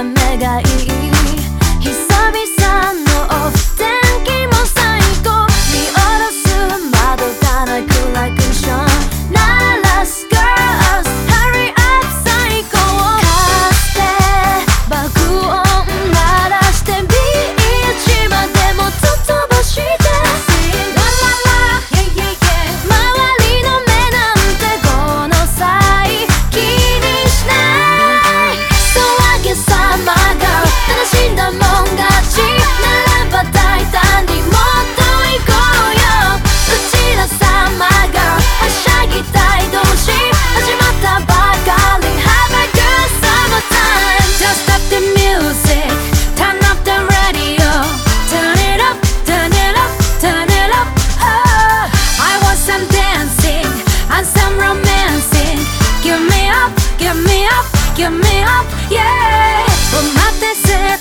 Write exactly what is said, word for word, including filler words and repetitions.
た目がいい。久々のオフ、天気も最高。見下ろす窓がない暗いクッション鳴らす Girls Hurry up 最高。かつて爆音鳴らしてビーチまでもっと飛ばしてラララ Yeah yeah yeah 周りの目なんてこの際気にしない。騒げサマーガール楽しんだもん勝ちならば大胆にもっと行こうよ。うちらサマーガールはしゃぎたい同士始まったばかり Have a good summer time Just stop the music Turn up the radio Turn it up, turn it up, turn it up oh, I want some dancing and some romancing Give me up, give me up, give me up, yeah お待たせ